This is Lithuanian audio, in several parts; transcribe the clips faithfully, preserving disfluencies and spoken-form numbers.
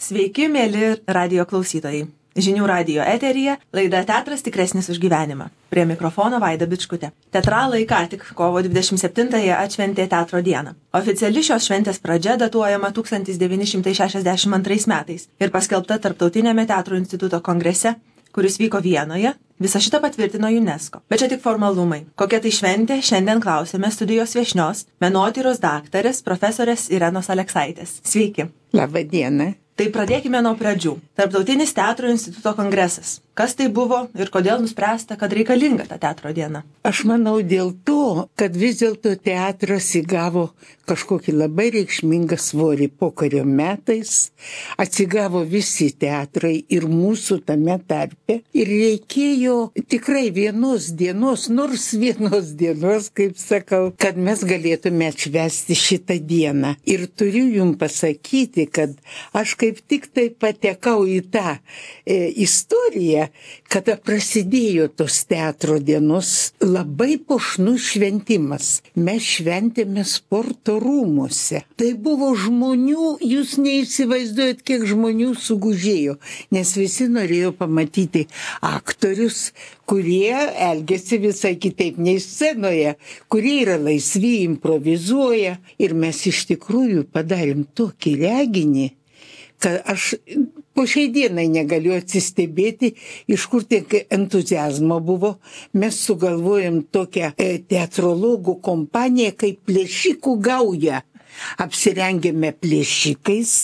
Sveiki, mėly radijo klausytojai. Žinių radijo eteryje laida Teatras tikresnis už gyvenimą. Prie mikrofono Vaida Bičkutė. Teatralai ką tik kovo dvidešimt septintąją atšventė teatro dieną. Oficiali šios šventės pradžia datuojama tūkstantis devyni šimtai šešiasdešimt antrais metais ir paskelbta Tarptautiniame teatro instituto kongrese, kuris vyko Vienoje. Visą šitą patvirtino UNESCO. Bet čia tik formalumai. Kokia tai šventė, šiandien klausėme studijos viešnios, menotyros daktarės, profesorės Irenos Aleksaitės. Sveiki. Labą dieną. Tai pradėkime nuo pradžių. Tarptautinis teatro instituto kongresas. Kas tai buvo ir kodėl nuspręsta, kad reikalinga ta teatro diena? Aš manau dėl to, kad vis dėlto teatras įgavo kažkokį labai reikšmingą svorį pokario metais, atsigavo visi teatrai ir mūsų tame tarpe ir reikėjo tikrai vienos dienos, nors vienos dienos, kaip sakau, kad mes galėtume atšvęsti šitą dieną. Ir turiu jums pasakyti, kad aš kaip tik tai patekau į tą e, istoriją, kada prasidėjo tos teatro dienos labai puošnus šventimas. Mes šventėme sporto rūmuose. Tai buvo žmonių, jūs neįsivaizduojat, kiek žmonių sugužėjo, nes visi norėjo pamatyti aktorius, kurie elgėsi visai kitaip nei scenoje, kurie yra laisvi, improvizuoja. Ir mes iš tikrųjų padarėm tokį reginį, kad aš po šiai dienai negaliu atsistebėti, iš kur tiek entuziazmo buvo. Mes sugalvojom tokią e, teatrologų kompaniją kaip plėšikų gauja. Apsirengėme plėšikais,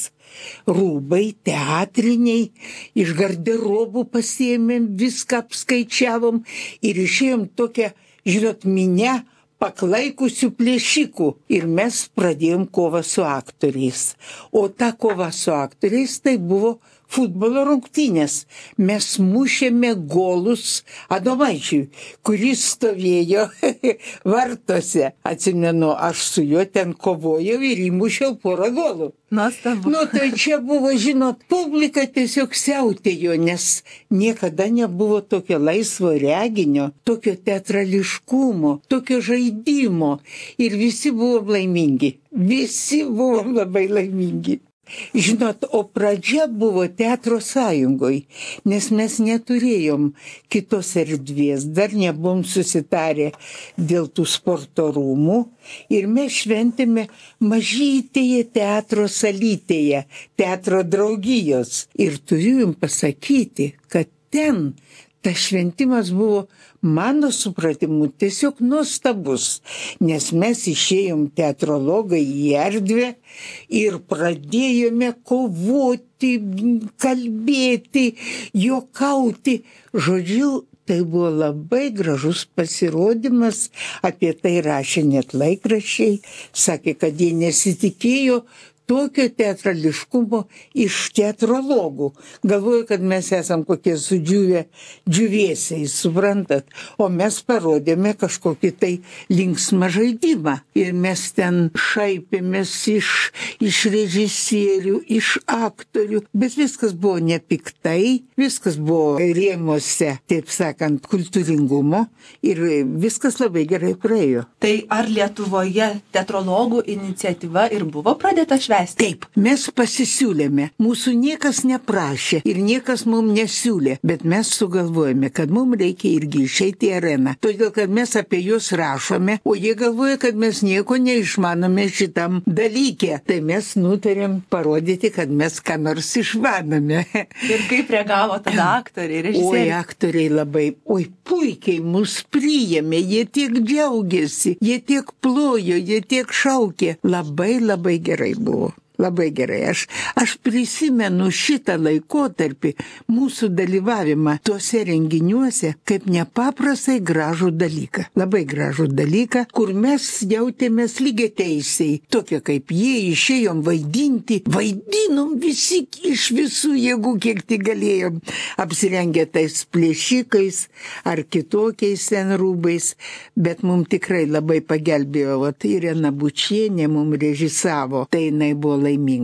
rūbai teatriniai, iš garderobų pasiėmėm, viską apskaičiavom ir išėjom tokią, žinot, minę paklaikusių plėšikų. Ir mes pradėjom kovą su aktoriais. O ta kova su aktoriais tai buvo futbolo rungtynės. Mes mušėme golus Adomaičiui, kuris stovėjo vartuose. Atsimenu, aš su juo ten kovojau ir įmušiau porą golų. Nuostabu. Nu, tai čia buvo, žinot, publika tiesiog siautėjo, nes niekada nebuvo tokio laisvo reginio, tokio teatrališkumo, tokio žaidimo. Ir visi buvom laimingi. Visi buvom labai laimingi. Žinot, o pradžia buvo teatro sąjungoj, nes mes neturėjom kitos erdvės, dar nebuvom susitarę dėl tų sporto rūmų ir mes šventėme mažytėje teatro salytėje, teatro draugijos. Ir turiu jums pasakyti, kad ten tas šventimas buvo, mano supratimu, tiesiog nuostabus, nes mes išėjom teatrologai į erdvę ir pradėjome kovoti, kalbėti, juokauti. Žodžiu, tai buvo labai gražus pasirodymas, apie tai rašė net laikraščiai, sakė, kad jie nesitikėjo tokio teatrališkumo iš teatrologų. Galvoju, kad mes esam kokie sudžiūvę džiūvėsiai, suprantat. O mes parodėme kažkokį tai linksmą žaidimą. Ir mes ten šaipėmės iš, iš režisierių, iš aktorių. Bet viskas buvo nepiktai, viskas buvo rėmuose, taip sakant, kultūringumo. Ir viskas labai gerai praėjo. Tai ar Lietuvoje teatrologų iniciatyva ir buvo pradėta švęsti? Taip, mes pasisiūlėme, mūsų niekas neprašė ir niekas mums nesiūlė, bet mes sugalvojame, kad mums reikia irgi išeiti į areną, todėl kad mes apie juos rašome, o jie galvoja, kad mes nieko neišmanome šitam dalyke. Tai mes nutarėm parodyti, kad mes ką nors išmanome. Ir kaip reagavo tada aktoriai, režisieriai? Oi, aktoriai labai, oi, puikiai mus priėmė, jie tiek džiaugiasi, jie tiek plojo, jie tiek šaukė. Labai, labai gerai buvo. Labai gerai. Aš, aš prisimenu šitą laikotarpį, mūsų dalyvavimą tuose renginiuose, kaip nepaprastai gražų dalyką. Labai gražų dalyką, kur mes jautėmės lygiai teisiai. Tokie kaip jie, išėjom vaidinti, vaidinom visi iš visų jėgų, kiek tik galėjom. Apsirengę tais plėšikais ar kitokiais ten rūbais, bet mums tikrai labai pagelbėjo. Vat Irena Bučienė mums režisavo, tai jinai buvo laiminga.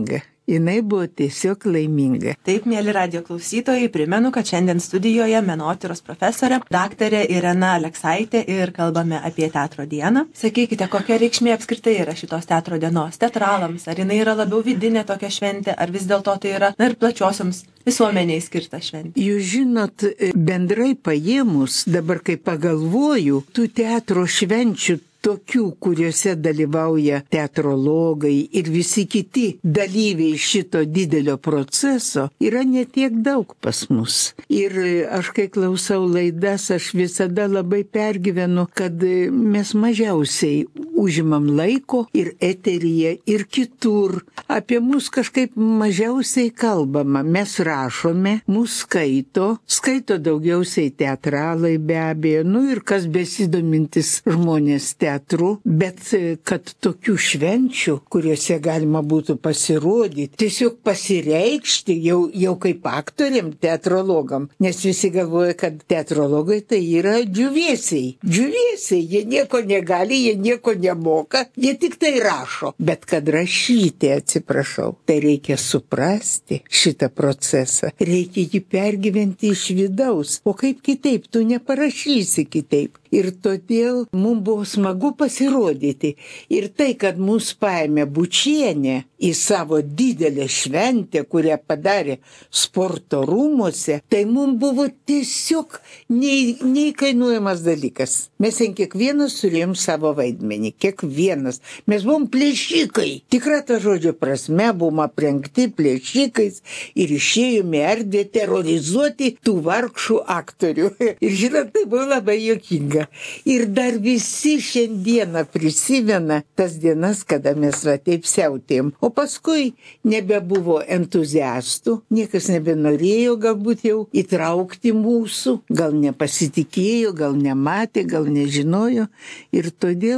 Jinai buvo tiesiog laiminga. Taip, mėly radijo klausytojai, primenu, kad šiandien studijoje menotyros profesorė daktarė Irena Aleksaitė ir kalbame apie teatro dieną. Sakykite, kokia reikšmė apskritai yra šitos teatro dienos teatralams? Ar jinai yra labiau vidinė tokia šventė, ar vis dėlto tai yra na, ir plačiosioms visuomeniai skirta šventė? Jūs žinot, bendrai paėmus, dabar kai pagalvoju, tų teatro švenčių tokių, kuriuose dalyvauja teatrologai ir visi kiti dalyviai šito didelio proceso, yra netiek daug pas mus. Ir aš, kai klausau laidas, aš visada labai pergyvenu, kad mes mažiausiai užimam laiko ir eteryje, ir kitur. Apie mus kažkaip mažiausiai kalbama. Mes rašome, mus skaito, skaito daugiausiai teatralai be abejo, nu ir kas besidomintis žmonės teatralai. Bet kad tokių švenčių, kuriuose galima būtų pasirodyti, tiesiog pasireikšti jau, jau kaip aktoriam, teatrologam, nes visi galvoja, kad teatrologai tai yra džiuviesiai. Džiuviesiai, jie nieko negali, jie nieko nemoka, jie tik tai rašo. Bet kad rašyti, atsiprašau, tai reikia suprasti šitą procesą, reikia jį pergyventi iš vidaus. O kaip kitaip, tu neparašysi kitaip. Ir todėl mums buvo smagu pasirodyti. Ir tai, kad mus paėmė Bučienė į savo didelę šventę, kurią padarė sporto rūmuose, tai mums buvo tiesiog nei, neįkainuojamas dalykas. Mes ten kiekvienas turėjom savo vaidmenį, kiekvienas. Mes buvom plėšikai. Tikra ta žodžio prasme, buvom aprengti plėšikais ir išėjome erdvę terrorizuoti tų vargšų aktorių. Ir žinot, tai buvo labai juokinga. Ir dar visi šiandieną prisimena tas dienas, kada mes va taip siautėjom. O paskui nebebuvo entuziastų, niekas nebenorėjo galbūt jau įtraukti mūsų, gal nepasitikėjo, gal nematė, gal nežinojo. Ir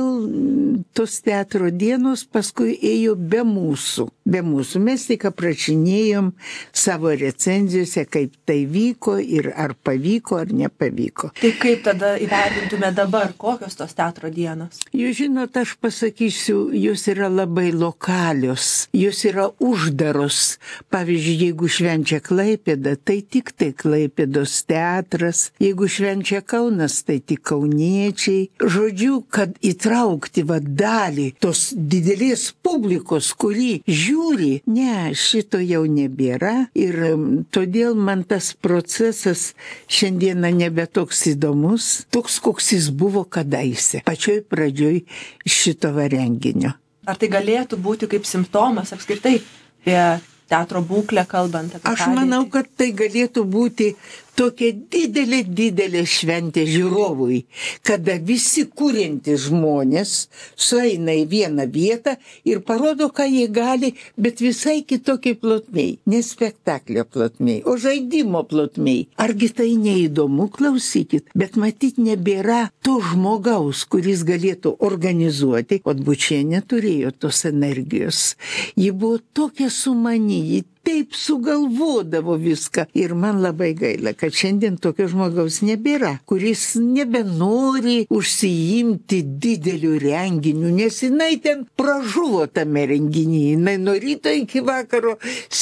todėl tos teatro dienos paskui ėjo be mūsų. Be mūsų. Mes tik aprašinėjom savo recenzijose, kaip tai vyko ir ar pavyko, ar nepavyko. Tai kaip tada įvertintume dabar, kokios tos teatro dienos? Jūs žinot, aš pasakysiu, jos yra labai lokalios, jos yra uždaros. Pavyzdžiui, jeigu švenčia Klaipėda, tai tik tai Klaipėdos teatras, jeigu švenčia Kaunas, tai tik kauniečiai. Žodžiu, kad įtraukti va dalį tos didelės publikos, kuri žiūri, ne, šito jau nebėra. Ir todėl man tas procesas šiandieną nebe toks įdomus, toks, koks jis buvo kadaise, pačioj pradžioj šito renginio. Ar tai galėtų būti kaip simptomas apskritai apie teatro būklę kalbant? Apie Aš manau, kad tai galėtų būti tokia didelė, didelė šventė žiūrovui, kada visi kuriantys žmonės sueina į vieną vietą ir parodo, ką jie gali, bet visai kitokiai plotmiai. Ne spektaklio plotmiai, o žaidimo plotmiai. Argi tai neįdomu, klausykit, bet matyt nebėra to žmogaus, kuris galėtų organizuoti, o Bučienė turėjo tos energijos. Ji buvo tokia sumani, ji taip sugalvodavo viską. Ir man labai gaila, kad šiandien tokio žmogaus nebėra, kuris nebenori užsiimti didelių renginių, nes jinai ten pražuvo tame renginyje. Jinai nuo ryto iki vakaro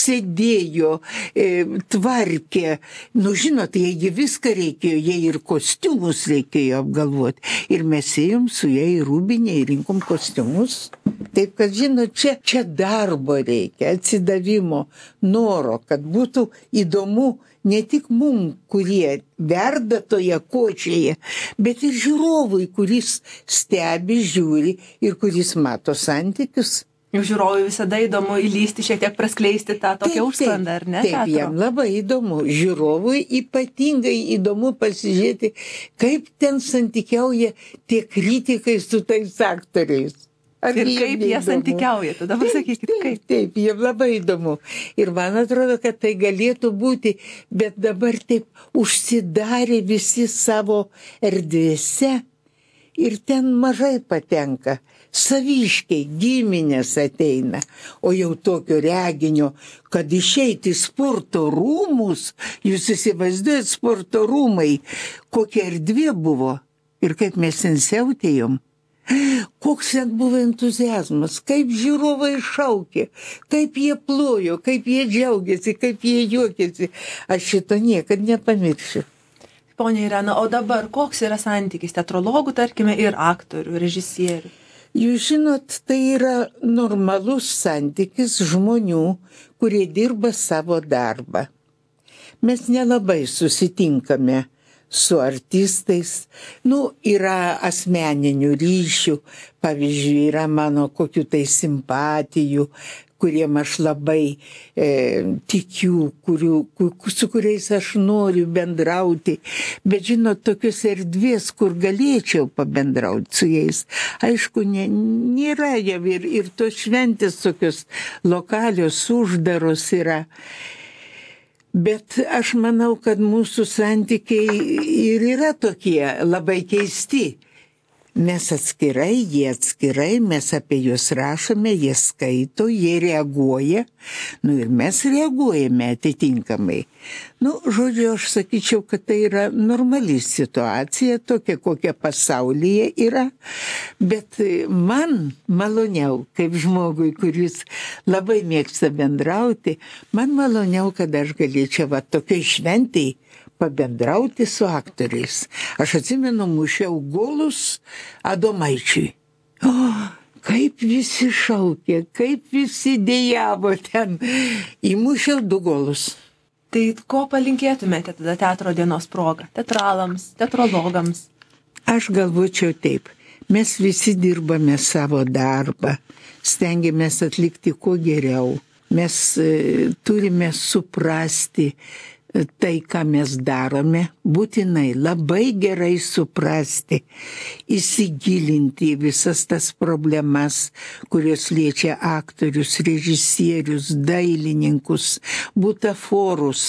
sėdėjo, e, tvarkė. Nu, žinot, jei viską reikėjo, jei ir kostiumus reikėjo apgalvoti. Ir mes ėjom su jai į Rūbinę ir rinkom kostiumus. Taip, kad, žinot, čia, čia darbo reikia, atsidavimo, noro, kad būtų įdomu ne tik mum, kurie verda toje kočioje, bet ir žiūrovui, kuris stebi, žiūri ir kuris mato santykius. Jau žiūrovui visada įdomu įlysti, šiek tiek praskleisti tą tokią užsklandą, ar ne? Taip, teatro? Jam labai įdomu. Žiūrovui ypatingai įdomu pasižiūrėti, kaip ten santykiauja tie kritikai su tais aktoriais. Ar ir kaip jie santykiauja, tada pasakykit, kaip. Taip, taip, jie labai įdomu. Ir man atrodo, kad tai galėtų būti, bet dabar taip užsidarė visi savo erdvėse ir ten mažai patenka. Saviškiai, giminės ateina, o jau tokio reginio, kad išeiti į sporto rūmus, jūs įsivaizduojat sporto rūmai, kokia erdvė buvo ir kaip mes ten siautėjom. koks ten buvo entuziazmas, kaip žiūrovai šaukė, kaip jie plojo, kaip jie džiaugiasi, kaip jie juokėsi. Aš šito niekad nepamiršiu. Ponia Irena, o dabar koks yra santykis teatrologų, tarkime, ir aktorių, režisierių? Jūs žinot, tai yra normalus santykis žmonių, kurie dirba savo darbą. Mes nelabai susitinkame su artistais, nu, yra asmeninių ryšių, pavyzdžiui, yra mano kokių tai simpatijų, kuriem aš labai e, tikiu, kurių, kur, su kuriais aš noriu bendrauti. Bet žinot, tokios erdvės, kur galėčiau pabendrauti su jais, aišku, ne, nėra jau ir, ir tos šventės tokios lokalios, uždaros yra. Bet aš manau, kad mūsų santykiai ir yra tokie labai keisti. Mes atskirai, jie atskirai, mes apie juos rašome, jie skaito, jie reaguoja, nu ir mes reaguojame atitinkamai. Nu, žodžiu, aš sakyčiau, kad tai yra normali situacija, tokia, kokia pasaulyje yra, bet man maloniau, kaip žmogui, kuris labai mėgsta bendrauti, man maloniau, kad aš galėčiau va tokiai šventei pabendrauti su aktoriais. Aš atsimenu, mušiau golus Adomaičiui. O, kaip visi šaukė, kaip visi dejavo ten. Įmušiau du golus. Tai ko palinkėtumėte tada teatro dienos proga? Teatralams, teatrologams? Aš galvočiau taip. Mes visi dirbame savo darbą. Stengiamės atlikti kuo geriau. Mes e, turime suprasti tai, ką mes darome, būtinai labai gerai suprasti, įsigilinti į visas tas problemas, kurios liečia aktorius, režisierius, dailininkus, butaforus.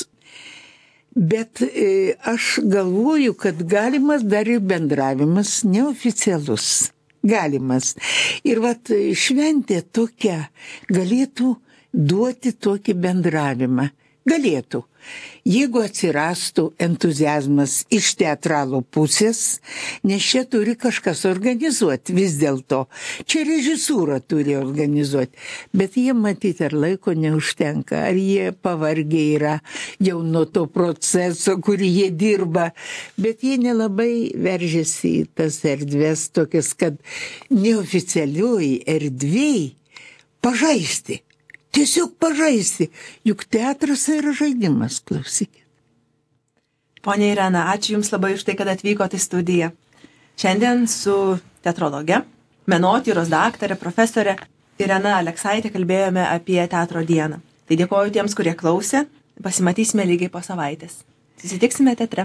Bet e, aš galvoju, kad galimas dar ir bendravimas neoficialus. Galimas. Ir vat šventė tokia galėtų duoti tokį bendravimą. Galėtų. Jeigu atsirastų entuziazmas iš teatralo pusės, nes čia turi kažkas organizuoti vis dėlto. Čia režisūra turi organizuoti. Bet jie matyti, ar laiko neužtenka, ar jie pavargę yra jau nuo to proceso, kurį jie dirba. Bet jie nelabai veržiasi į tas erdvės tokias, kad neoficialioj erdvėj pažaisti. Tiesiog pažaisti, juk teatras yra žaidimas, klausykit. Ponia Irena, ačiū Jums labai už tai, kad atvykote į studiją. Šiandien su teatrologe, menotyros daktare, profesorė Irena Aleksaitė kalbėjome apie teatro dieną. Tai dėkoju tiems, kurie klausė. Pasimatysime lygiai po savaitės. Susitiksime teatre.